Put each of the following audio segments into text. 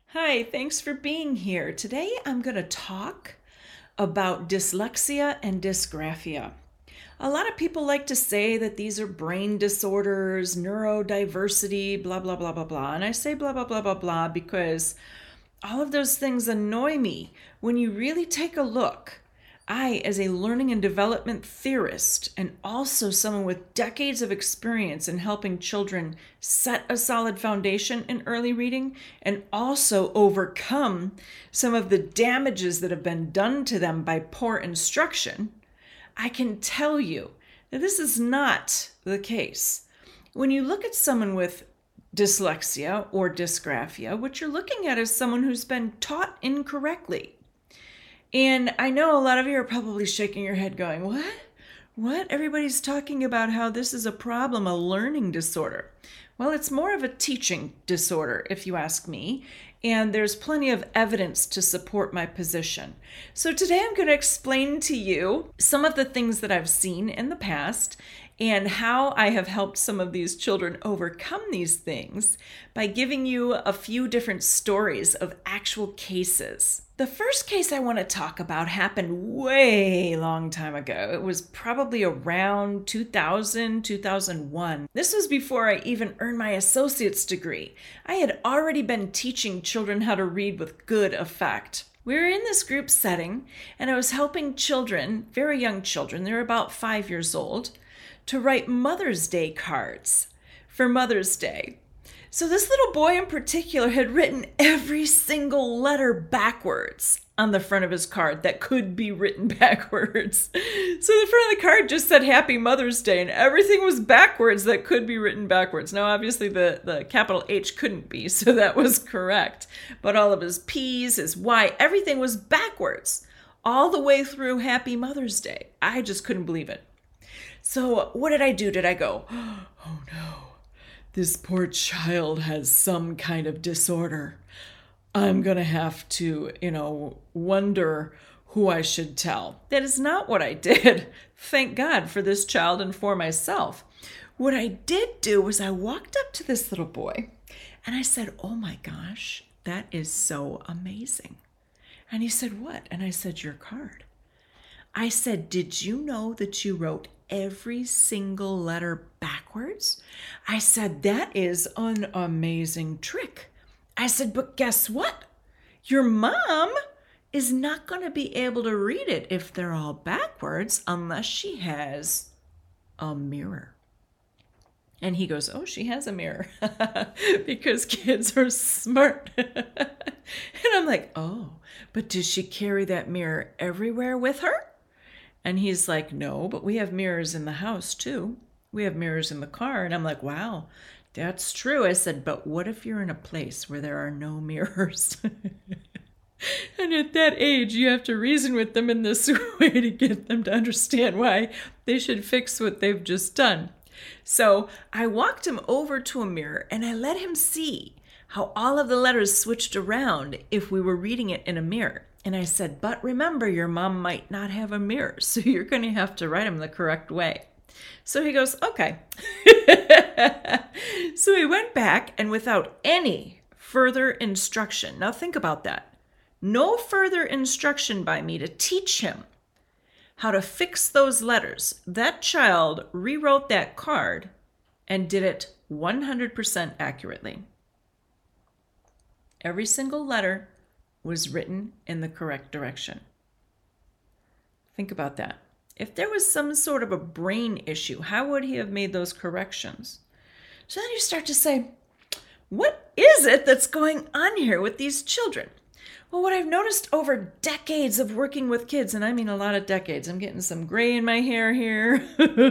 Hi, thanks for being here. Today I'm going to talk about dyslexia and dysgraphia. A lot of people like to say that these are brain disorders, neurodiversity, blah, blah, blah, blah, blah. And I say blah, blah, blah, blah, blah because all of those things annoy me. When you really take a look, I, as a learning and development theorist, and also someone with decades of experience in helping children set a solid foundation in early reading and also overcome some of the damages that have been done to them by poor instruction, I can tell you that this is not the case. When you look at someone with dyslexia or dysgraphia, what you're looking at is someone who's been taught incorrectly. And I know a lot of you are probably shaking your head going, what? What? Everybody's talking about how this is a problem, a learning disorder. Well, it's more of a teaching disorder, if you ask me. And there's plenty of evidence to support my position. So today I'm going to explain to you some of the things that I've seen in the past and how I have helped some of these children overcome these things by giving you a few different stories of actual cases. The first case I want to talk about happened way long time ago. It was probably around 2000, 2001. This was before I even earned my associate's degree. I had already been teaching children how to read with good effect. We were in this group setting, and I was helping children, very young children, they were about 5 years old, to write Mother's Day cards for Mother's Day. So this little boy in particular had written every single letter backwards on the front of his card that could be written backwards. So the front of the card just said Happy Mother's Day, and everything was backwards that could be written backwards. Now, obviously, the capital H couldn't be, so that was correct. But all of his P's, his Y, everything was backwards all the way through Happy Mother's Day. I just couldn't believe it. So what did I do? Did I go, oh no, this poor child has some kind of disorder. I'm going to have to, wonder who I should tell. That is not what I did. Thank God for this child and for myself. What I did do was I walked up to this little boy and I said, oh my gosh, that is so amazing. And he said, what? And I said, your card. I said, did you know that you wrote every single letter backwards? I said, that is an amazing trick. I said, but guess what? Your mom is not going to be able to read it if they're all backwards unless she has a mirror. And he goes, oh, she has a mirror because kids are smart. And I'm like, oh, but does she carry that mirror everywhere with her? And he's like, no, but we have mirrors in the house too. We have mirrors in the car. And I'm like, wow, that's true. I said, but what if you're in a place where there are no mirrors? And at that age, you have to reason with them in this way to get them to understand why they should fix what they've just done. So I walked him over to a mirror and I let him see how all of the letters switched around if we were reading it in a mirror. And I said, but remember, your mom might not have a mirror, so you're going to have to write them the correct way. So he goes, okay. So he went back, and without any further instruction, now think about that, no further instruction by me to teach him how to fix those letters, that child rewrote that card and did it 100% accurately. Every single letter was written in the correct direction. Think about that. If there was some sort of a brain issue, how would he have made those corrections? So then you start to say, what is it that's going on here with these children? Well, what I've noticed over decades of working with kids, and I mean a lot of decades, I'm getting some gray in my hair here,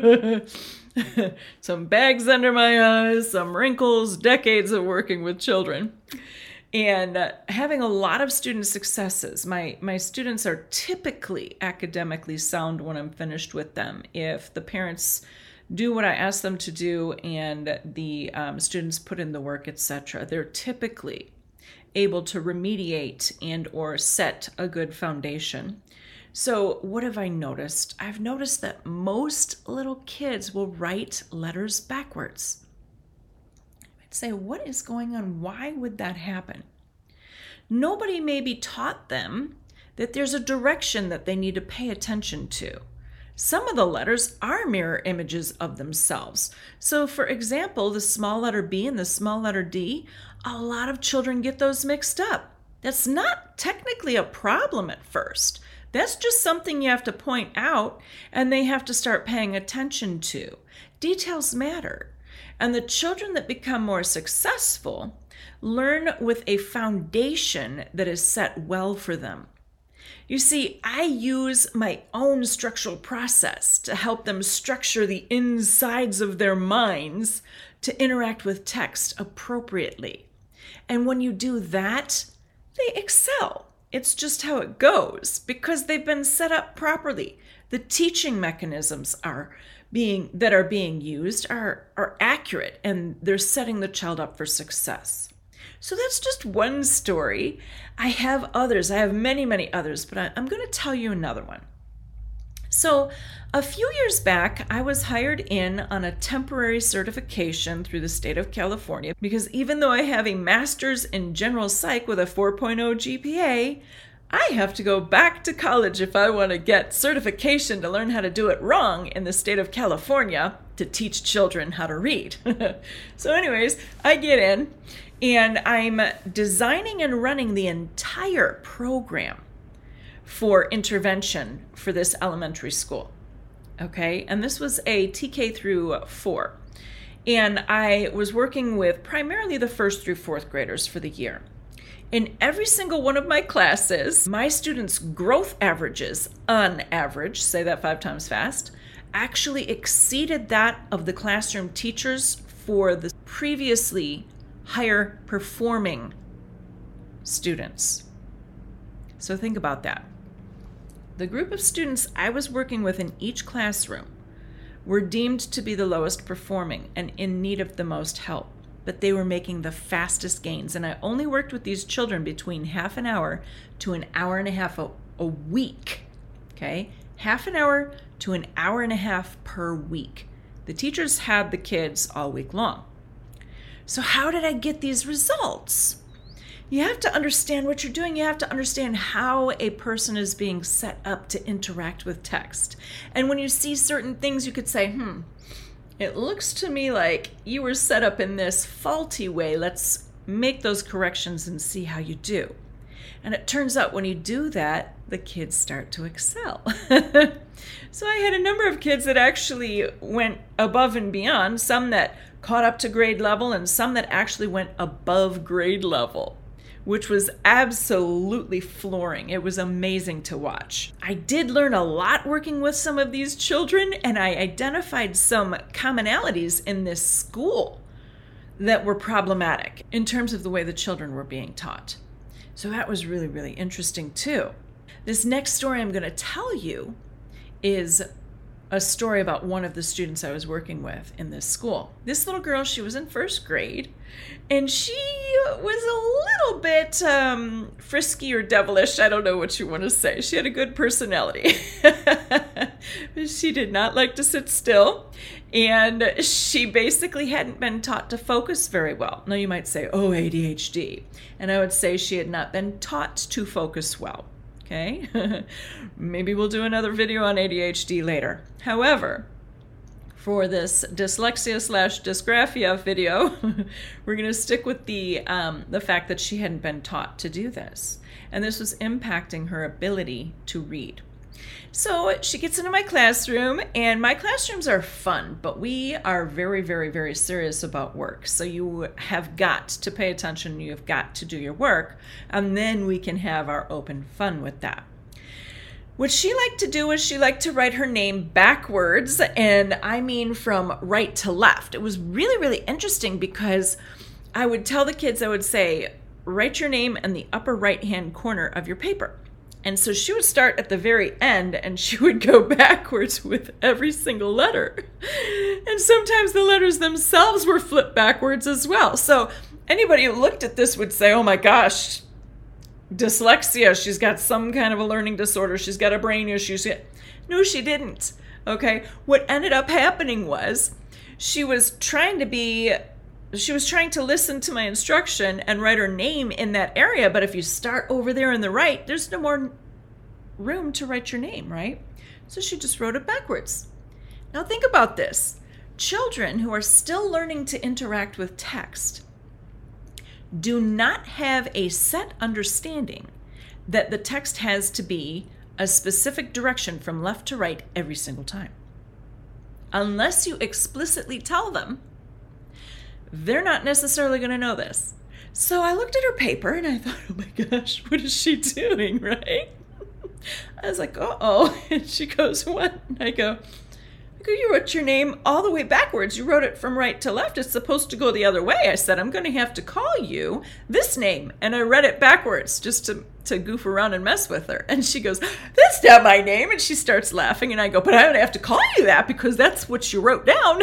some bags under my eyes, some wrinkles, decades of working with children. And having a lot of student successes. My students are typically academically sound when I'm finished with them. If the parents do what I ask them to do and the students put in the work, etc., they're typically able to remediate and or set a good foundation. So what have I noticed? I've noticed that most little kids will write letters backwards. I'd say, what is going on? Why would that happen? nobody maybe taught them that there's a direction that they need to pay attention to. Some of the letters are mirror images of themselves. So for example, the small letter B and the small letter D, a lot of children get those mixed up. That's not technically a problem at first. That's just something you have to point out and they have to start paying attention to. Details matter. And the children that become more successful learn with a foundation that is set well for them. You see, I use my own structural process to help them structure the insides of their minds to interact with text appropriately. And when you do that, they excel. It's just how it goes because they've been set up properly. The teaching mechanisms that are being used are accurate and they're setting the child up for success. So that's just one story. I have others. I have many, many others, but I'm going to tell you another one. So a few years back, I was hired in on a temporary certification through the state of California because even though I have a master's in general psych with a 4.0 GPA, I have to go back to college if I want to get certification to learn how to do it wrong in the state of California to teach children how to read. So anyways, I get in and I'm designing and running the entire program for intervention for this elementary school. Okay, and this was a TK through 4. And I was working with primarily the 1st through 4th graders for the year. In every single one of my classes, my students' growth averages, on average, say that 5 times fast, actually exceeded that of the classroom teachers for the previously higher performing students. So think about that. The group of students I was working with in each classroom were deemed to be the lowest performing and in need of the most help, but they were making the fastest gains. And I only worked with these children between half an hour to an hour and a half a week, okay? Half an hour to an hour and a half per week. The teachers had the kids all week long. So how did I get these results? You have to understand what you're doing. You have to understand how a person is being set up to interact with text. And when you see certain things, you could say, it looks to me like you were set up in this faulty way. Let's make those corrections and see how you do. And it turns out when you do that, the kids start to excel. So I had a number of kids that actually went above and beyond, some that caught up to grade level and some that actually went above grade level, which was absolutely flooring. It was amazing to watch. I did learn a lot working with some of these children, and I identified some commonalities in this school that were problematic in terms of the way the children were being taught. So that was really, really interesting too. This next story I'm going to tell you is a story about one of the students I was working with in this school. This little girl, she was in 1st grade, and she was a little bit frisky or devilish. I don't know what you want to say. She had a good personality. She did not like to sit still, and she basically hadn't been taught to focus very well. Now you might say, oh, ADHD. And I would say she had not been taught to focus well. Okay, maybe we'll do another video on ADHD later. However, for this dyslexia/dysgraphia video, we're going to stick with the fact that she hadn't been taught to do this, and this was impacting her ability to read. So she gets into my classroom, and my classrooms are fun, but we are very, very, very serious about work. So you have got to pay attention, you have got to do your work, and then we can have our open fun with that. What she liked to do is she liked to write her name backwards, and I mean from right to left. It was really, really interesting because I would tell the kids, I would say, write your name in the upper right-hand corner of your paper. And so she would start at the very end and she would go backwards with every single letter. And sometimes the letters themselves were flipped backwards as well. So anybody who looked at this would say, oh my gosh, dyslexia, she's got some kind of a learning disorder, she's got a brain issue. No, she didn't. Okay, what ended up happening was she was trying to be she was trying to listen to my instruction and write her name in that area, but if you start over there on the right, there's no more room to write your name, right? So she just wrote it backwards. Now think about this. Children who are still learning to interact with text do not have a set understanding that the text has to be a specific direction from left to right every single time. Unless you explicitly tell them, they're not necessarily going to know this. So I looked at her paper and I thought, oh my gosh, what is she doing, right? I was like, uh-oh. And she goes, what? And I go, you wrote your name all the way backwards. You wrote it from right to left. It's supposed to go the other way. I said, I'm going to have to call you this name. And I read it backwards just to goof around and mess with her. And she goes, that's not my name. And she starts laughing. And I go, but I'm going to have to call you that because that's what you wrote down.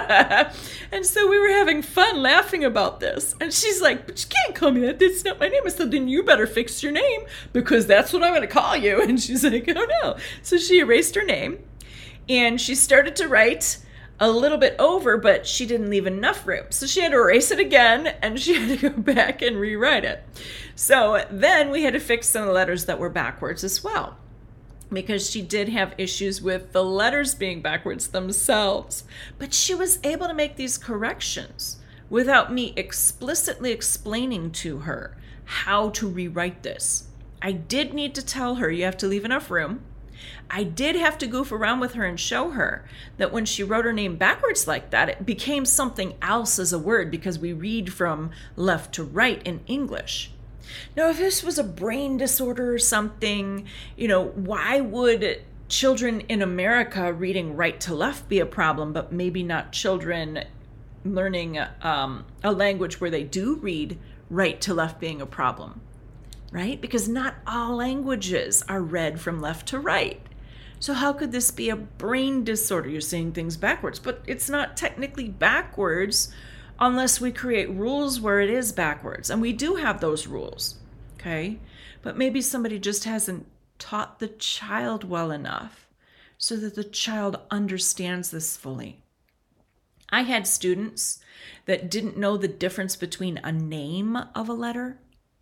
And so we were having fun laughing about this. And she's like, but you can't call me that. That's not my name. I said, then you better fix your name because that's what I'm going to call you. And she's like, oh no. So she erased her name. And she started to write a little bit over, but she didn't leave enough room. So she had to erase it again, and she had to go back and rewrite it. So then we had to fix some of the letters that were backwards as well, because she did have issues with the letters being backwards themselves. But she was able to make these corrections without me explicitly explaining to her how to rewrite this. I did need to tell her you have to leave enough room. I did have to goof around with her and show her that when she wrote her name backwards like that, it became something else as a word because we read from left to right in English. Now, if this was a brain disorder or something, why would children in America reading right to left be a problem, but maybe not children learning a language where they do read right to left being a problem, right? Because not all languages are read from left to right. So how could this be a brain disorder? You're saying things backwards, but it's not technically backwards unless we create rules where it is backwards. And we do have those rules, okay? But maybe somebody just hasn't taught the child well enough so that the child understands this fully. I had students that didn't know the difference between a name of a letter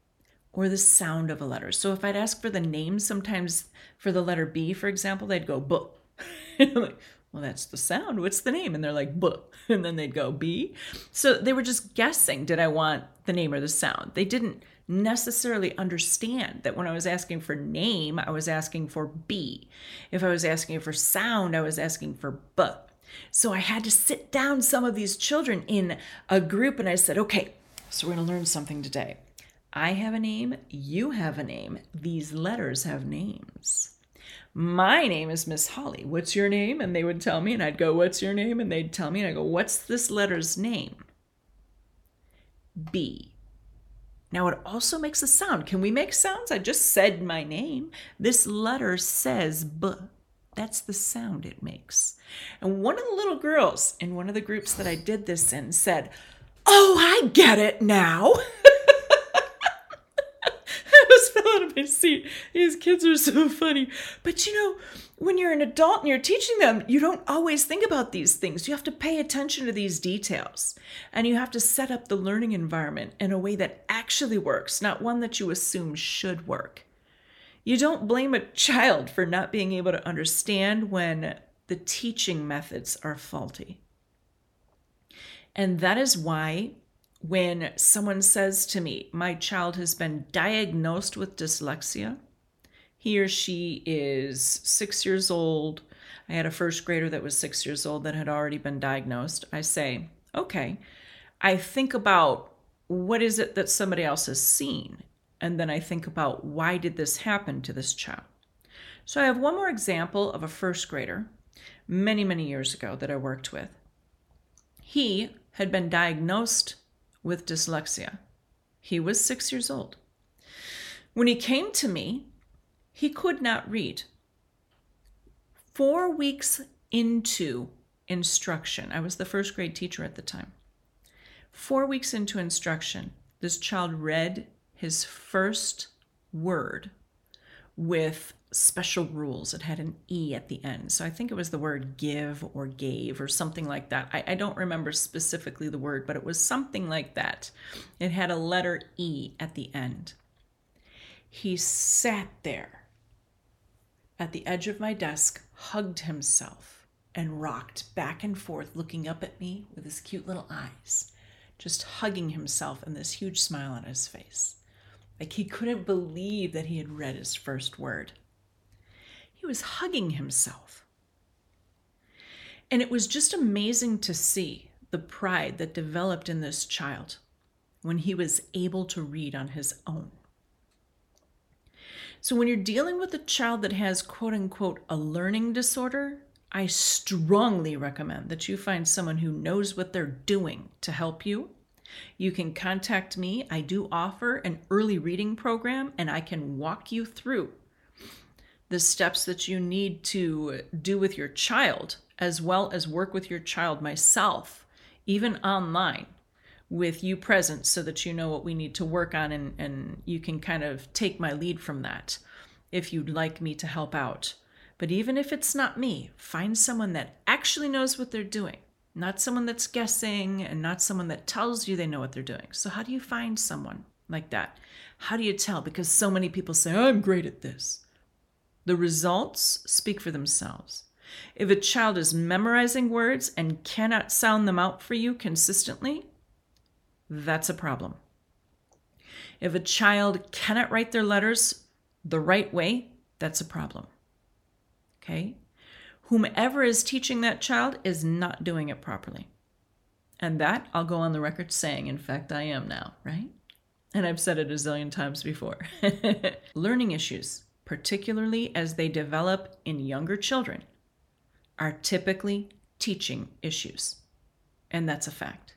or the sound of a letter. So if I'd ask for the name, sometimes for the letter B, for example, they'd go buh. I'm like, well, that's the sound. What's the name? And they're like buh. And then they'd go B. So they were just guessing, did I want the name or the sound? They didn't necessarily understand that when I was asking for name, I was asking for B. If I was asking for sound, I was asking for buh. So I had to sit down some of these children in a group and I said, okay, so we're going to learn something today. I have a name, you have a name. These letters have names. My name is Miss Holly. What's your name? And they would tell me, and I'd go, what's your name? And they'd tell me, and I go, what's this letter's name? B. Now it also makes a sound. Can we make sounds? I just said my name. This letter says B. That's the sound it makes. And one of the little girls in one of the groups that I did this in said, oh, I get it now. Out of my seat. These kids are so funny. But when you're an adult and you're teaching them, you don't always think about these things. You have to pay attention to these details. And you have to set up the learning environment in a way that actually works, not one that you assume should work. You don't blame a child for not being able to understand when the teaching methods are faulty. And that is why when someone says to me, my child has been diagnosed with dyslexia, he or she is 6 years old. I had a first grader that was 6 years old that had already been diagnosed. I say, okay, I think about what is it that somebody else has seen? And then I think about why did this happen to this child? So I have one more example of a first grader many, many years ago that I worked with. He had been diagnosed with dyslexia. He was 6 years old. When he came to me, he could not read. 4 weeks into instruction, I was the first grade teacher at the time. 4 weeks into instruction, this child read his first word with special rules. It had an E at the end. So I think it was the word give or gave or something like that. I don't remember specifically the word, but it was something like that. It had a letter E at the end. He sat there at the edge of my desk, hugged himself, and rocked back and forth, looking up at me with his cute little eyes, just hugging himself and this huge smile on his face. Like he couldn't believe that he had read his first word. He was hugging himself. And it was just amazing to see the pride that developed in this child when he was able to read on his own. So when you're dealing with a child that has, quote unquote, a learning disorder, I strongly recommend that you find someone who knows what they're doing to help you. You can contact me. I do offer an early reading program, and I can walk you through the steps that you need to do with your child, as well as work with your child myself, even online, with you present, so that you know what we need to work on, and you can kind of take my lead from that if you'd like me to help out. But even if it's not me, find someone that actually knows what they're doing, not someone that's guessing and not someone that tells you they know what they're doing. So how do you find someone like that? How do you tell? Because so many people say, I'm great at this. The results speak for themselves. If a child is memorizing words and cannot sound them out for you consistently, that's a problem. If a child cannot write their letters the right way, that's a problem. Okay? Whomever is teaching that child is not doing it properly. And that I'll go on the record saying, in fact, I am now, right? And I've said it a zillion times before. Learning issues, particularly as they develop in younger children, are typically teaching issues. And that's a fact.